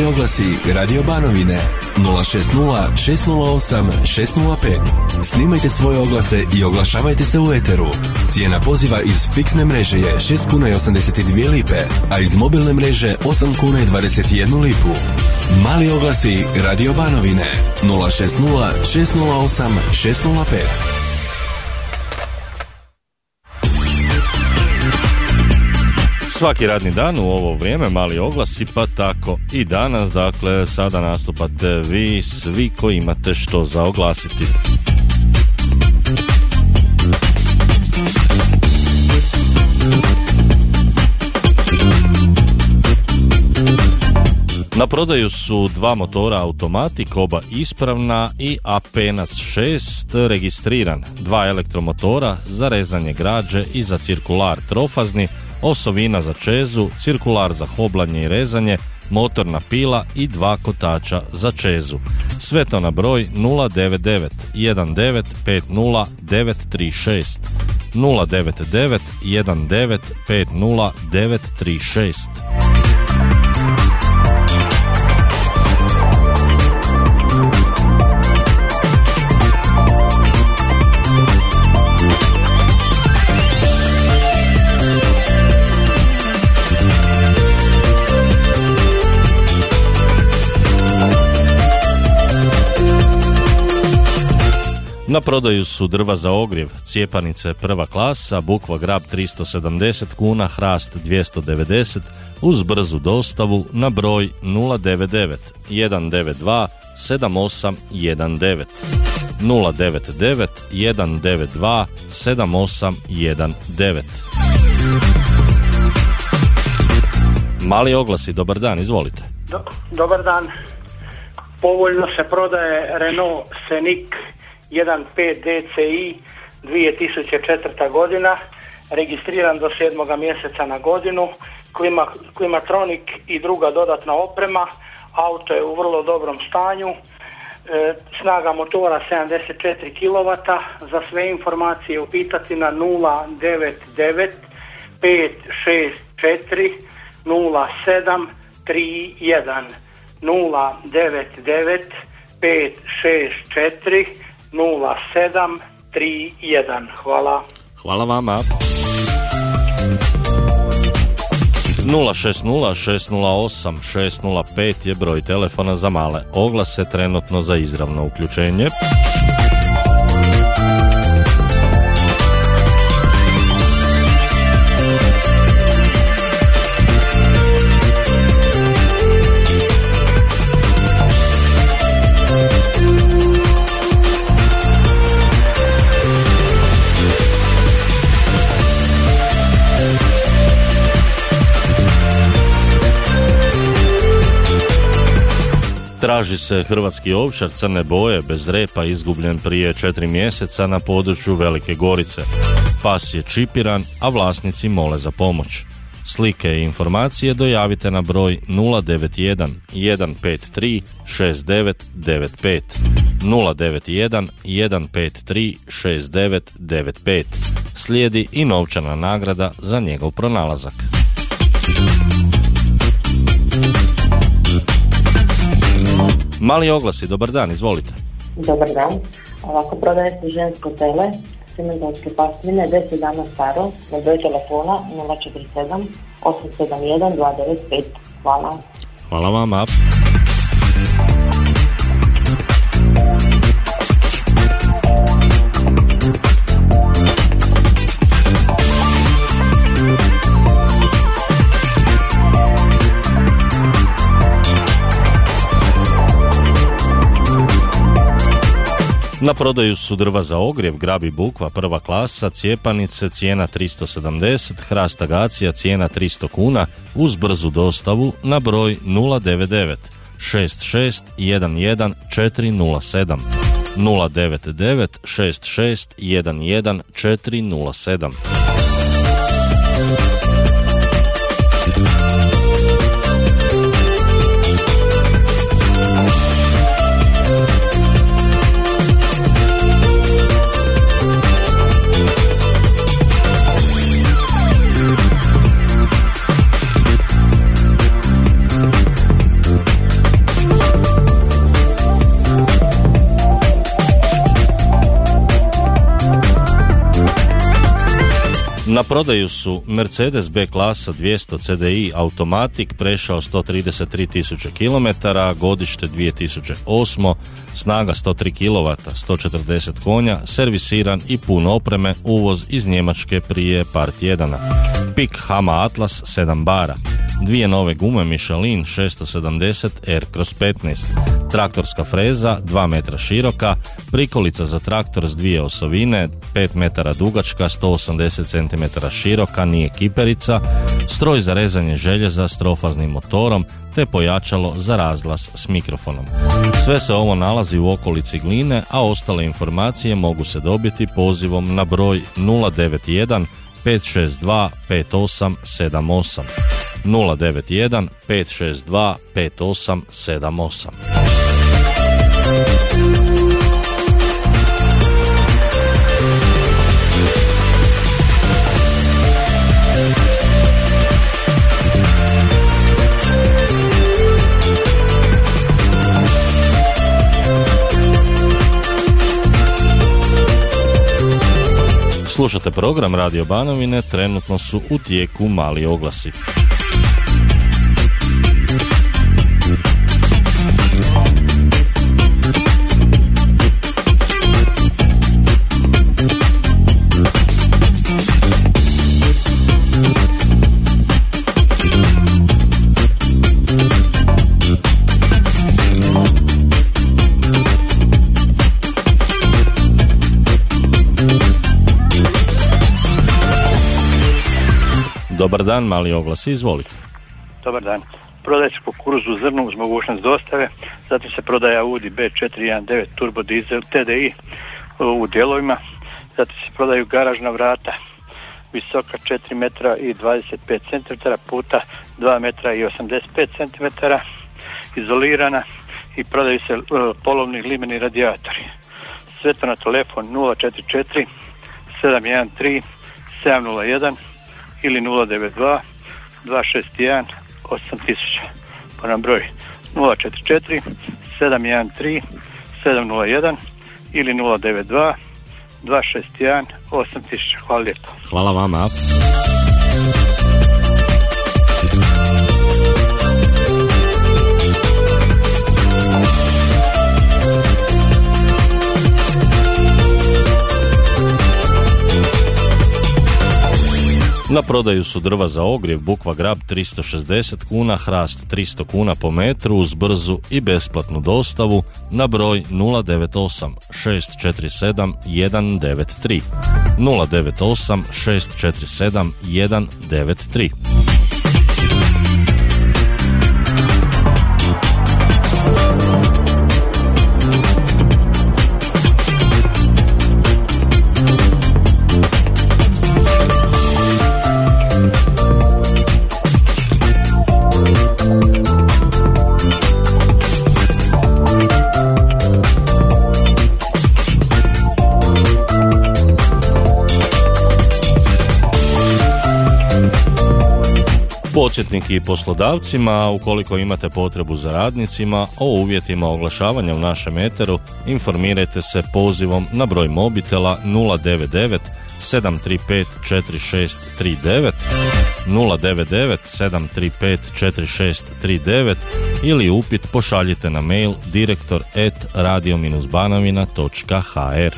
oglasi Radio Banovine 060 608 605. Snimajte svoje oglase i oglašavajte se u eteru. Cijena poziva iz fiksne mreže je 6 kuna i 82 lipe, a iz mobilne mreže 8 kuna i 21 lipu. Mali oglasi Radio Banovine 060 608 605. Svaki radni dan u ovo vrijeme mali oglasi, pa tako i danas. Dakle, sada nastupate vi svi koji imate što za oglasiti. Na prodaju su dva motora Automatik, oba ispravna, i Apenac 6 registriran, dva elektromotora za rezanje građe i za cirkular trofazni, osovina za čezu, cirkular za hoblanje i rezanje, motorna pila i dva kotača za čezu. Sve to na broj 099 1950 936 099 1950 936. Na prodaju su drva za ogrjev, cijepanice prva klasa, bukva grab 370 kuna, hrast 290, uz brzu dostavu na broj 099 192 7819 099 192 7819. Mali oglasi, dobar dan, izvolite. Dobar dan. Povoljno se prodaje Renault Scenic 1.5 DCI 2004. godina, registriran do 7. mjeseca na godinu, klimatronik i druga dodatna oprema. Auto je u vrlo dobrom stanju, snaga motora 74 kW. Za sve informacije upitati na 099 564 0731 099 564 0731. Hvala. Hvala vama. 060 608 605 je broj telefona za male oglase, trenutno za izravno uključenje. Traži se hrvatski ovčar crne boje bez repa, izgubljen prije 4 mjeseca na području Velike Gorice. Pas je čipiran, a vlasnici mole za pomoć. Slike i informacije dojavite na broj 091 153 6995 091 153 6995. Slijedi i novčana nagrada za njegov pronalazak. Mali oglasi, dobar dan, izvolite. Dobar dan. Ovako prodaje se žensko tele, simentalske pasmine, 10 dana staro, na broj telefona 047 871 295. Hvala. Hvala vama. Na prodaju su drva za ogrjev, grab i bukva prva klasa, cijepanice cijena 370, hrast agacija cijena 300 kuna, uz brzu dostavu na broj 099 66 11 407 099 66 11 407. prodaju su Mercedes B klasa 200 CDI automatik, prešao 133.000 km, godište 2008, snaga 103 kW, 140 konja, servisiran i pun opreme, uvoz iz Njemačke prije par tjedana. Pik Hama Atlas 7 bara, dvije nove gume Michelin 670 R/15, traktorska freza 2 metra široka, prikolica za traktor s dvije osovine, 5 metara dugačka, 180 cm široka, nije kiperica, stroj za rezanje željeza s trofaznim motorom, te pojačalo za razglas s mikrofonom. Sve se ovo nalazi u okolici Gline, a ostale informacije mogu se dobiti pozivom na broj 091 562 5878. 091 562 5878. Slušate program Radio Banovine, trenutno su u tijeku mali oglasi. Dobar dan, mali oglas, izvolite. Dobar dan. Prodaje se kukuruz u zrnu uz mogućnost dostave, zatim se prodaje Audi B419 turbo dizel TDI u dijelovima, zatim se prodaju garažna vrata visoka 4 metra i 25 cm puta 2 metra i 85 cm, izolirana, i prodaju se polovni limeni radijatori. Sve to na telefon 044 713 701 ili 092 261 8000, pa nam broj 044 713 701 ili 092 261 8000. Hvala lijepo. Hvala vama. Na prodaju su drva za ogrjev Bukva Grab 360 kuna, hrast 300 kuna po metru uz brzu i besplatnu dostavu na broj 098 647 193. 098 647 193. Podsjetnik i poslodavcima, ukoliko imate potrebu za radnicima, o uvjetima oglašavanja u našem eteru informirajte se pozivom na broj mobitela 099 735 4639, 099 735 4639 ili upit pošaljite na mail direktor@radio-banovina.hr.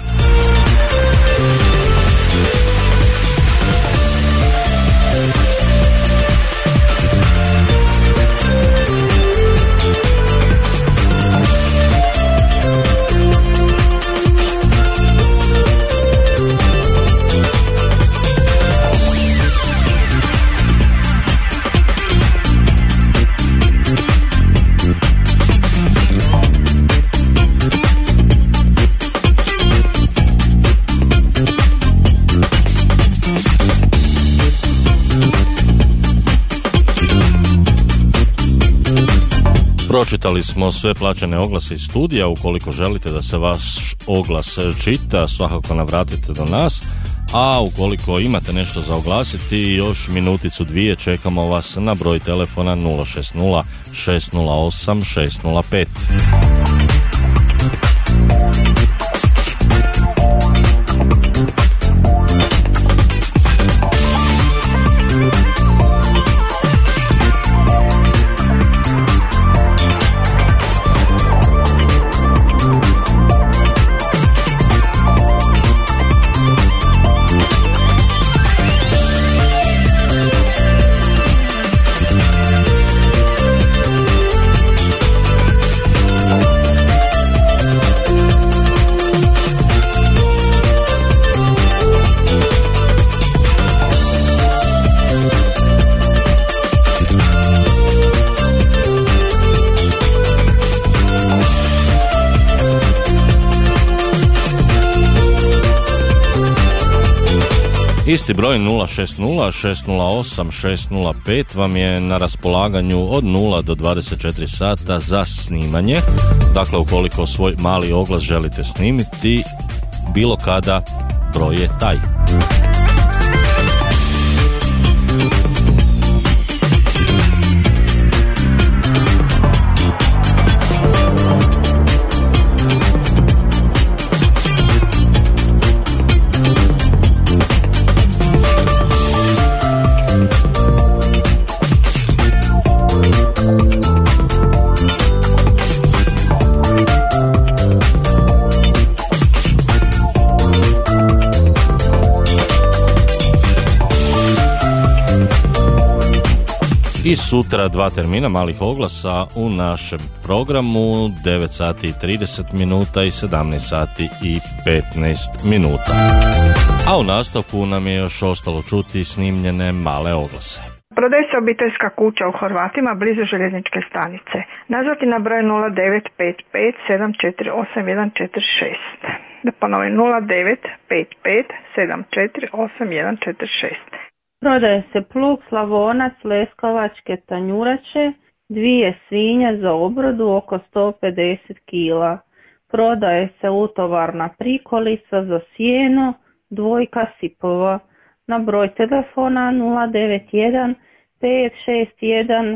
Pročitali smo sve plaćene oglase iz studija. Ukoliko želite da se vaš oglas čita, svakako navratite do nas, a ukoliko imate nešto za oglasiti, još minuticu dvije čekamo vas na broj telefona 060 608 605. Isti broj 060 608 605 vam je na raspolaganju od 0 do 24 sata za snimanje. Dakle, ukoliko svoj mali oglas želite snimiti bilo kada, broj je taj. I sutra 2 termina malih oglasa u našem programu, 9 sati i 30 minuta i 17 sati i 15 minuta. A u nastavku nam je još ostalo čuti snimljene male oglase. Prodaje se obiteljska kuća u Horvatima blizu željezničke stanice. Nazvati na broj 0955 748146. Da ponovim, 0955 748146. Prodaje se plug Slavonac Leskovačke tanjurače, 2 svinje za obrodu oko 150 kg. Prodaje se utovarna prikolica za sjeno, 2 sipova. Na broj telefona 091 561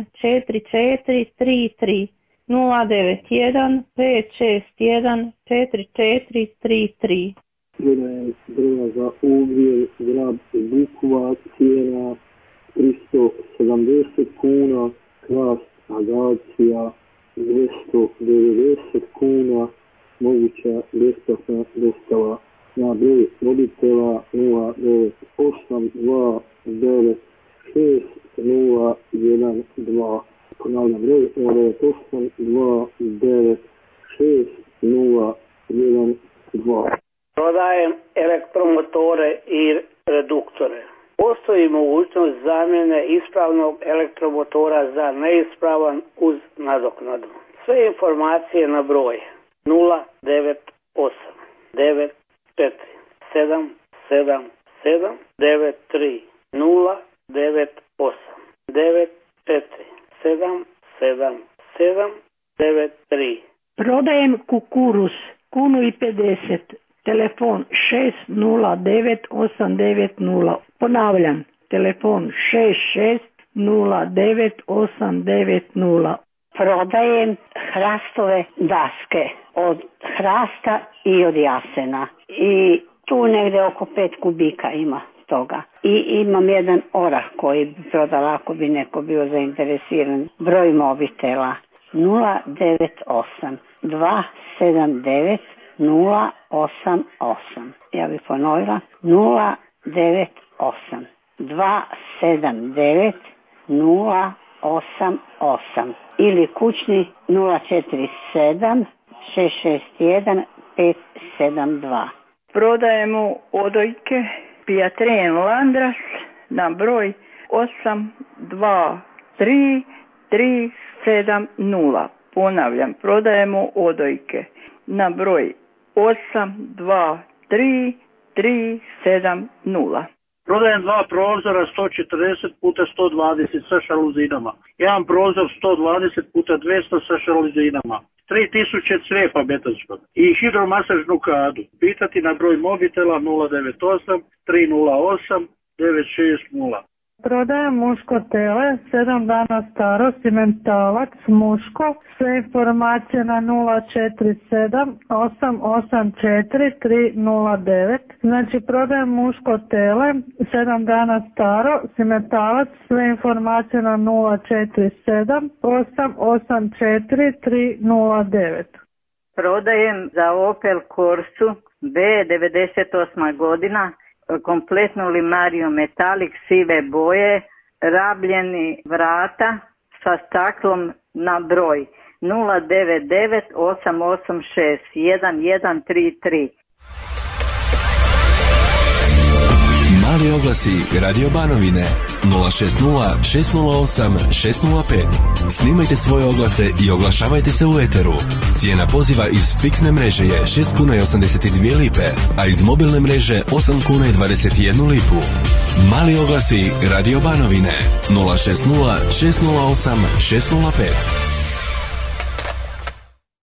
4433 091 561 4433. Prodaje drva za ugrijev, grab bukva, cijena 370 kuna, krast agacija 290 kuna, moguća besplatna dostava na broj mobitela 0982960012. Ponavljam broj 0982960012. Prodajem elektromotore i reduktore. Postoji mogućnost zamjene ispravnog elektromotora za neispravan uz nadoknadu. Sve informacije na broj 098 94 777 93 098 94 777 93. Prodajem kukuruz, 1,50 kn. Telefon 609-890. Ponavljam, telefon 6609-890. Prodajem hrastove daske od hrasta i od jasena. I tu negdje oko 5 kubika ima toga. I imam jedan orah koji bi prodala ako bi neko bio zainteresiran. Broj mobitela 098 279 088. Ja bih ponovila 098 279 088 ili kućni 047 661 572. Prodajemo odojke Pijatren Landras na broj 823370. Ponavljam, prodajemo odojke na broj 823370. Prodajem 2 prozora 140 puta 120 sa šaluzinama. Jedan prozor 120 puta 200 sa šaluzinama. 3000 crijepa betonskog i hidromasažnu kadu. Pitati na broj mobitela 098 308 960. Prodajem muško tele, 7 dana staro, simentalac, muško, sve informacije na 047 884 309. Znači prodajem muško tele, 7 dana staro, simentalac, sve informacije na 047 884 309. Prodajem za Opel Corsu B 98. godina, kompletnu limariju metalik sive boje, rabljeni vrata sa staklom na broj 099 886 1133. Mali oglasi Radio Banovine 060 608 605. Snimajte svoje oglase i oglašavajte se u eteru. Cijena poziva iz fiksne mreže je 6 kuna i 82 lipe, a iz mobilne mreže 8 kuna i 21 lipu. Mali oglasi Radio Banovine 060 608 605.